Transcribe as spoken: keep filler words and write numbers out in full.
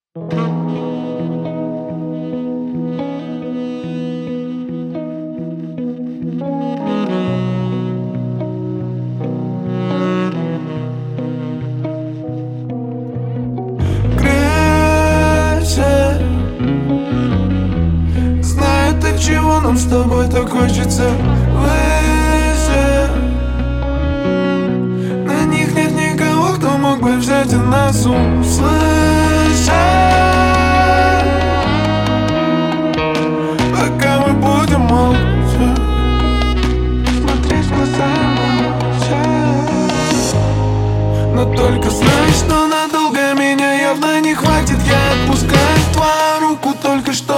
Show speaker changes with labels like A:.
A: Грейся, знаю, так чего нам с тобой так хочется. Выше, на них нет никого, кто мог бы взять и нас услышать. Пока мы будем молчать, смотреть в глаза и молчать. Но только знай, что надолго меня явно не хватит. Я отпускаю твою руку только что.